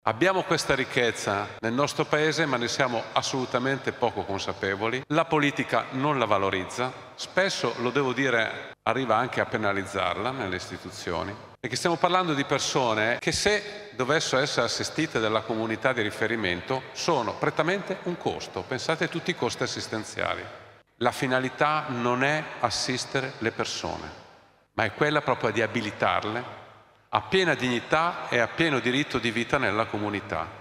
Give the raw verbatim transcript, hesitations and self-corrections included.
Abbiamo questa ricchezza nel nostro paese, ma ne siamo assolutamente poco consapevoli. La politica non la valorizza, spesso, lo devo dire, arriva anche a penalizzarla nelle istituzioni. Perché stiamo parlando di persone che, se dovessero essere assistite dalla comunità di riferimento, sono prettamente un costo. Pensate a tutti i costi assistenziali. La finalità non è assistere le persone, ma è quella proprio di abilitarle a piena dignità e a pieno diritto di vita nella comunità.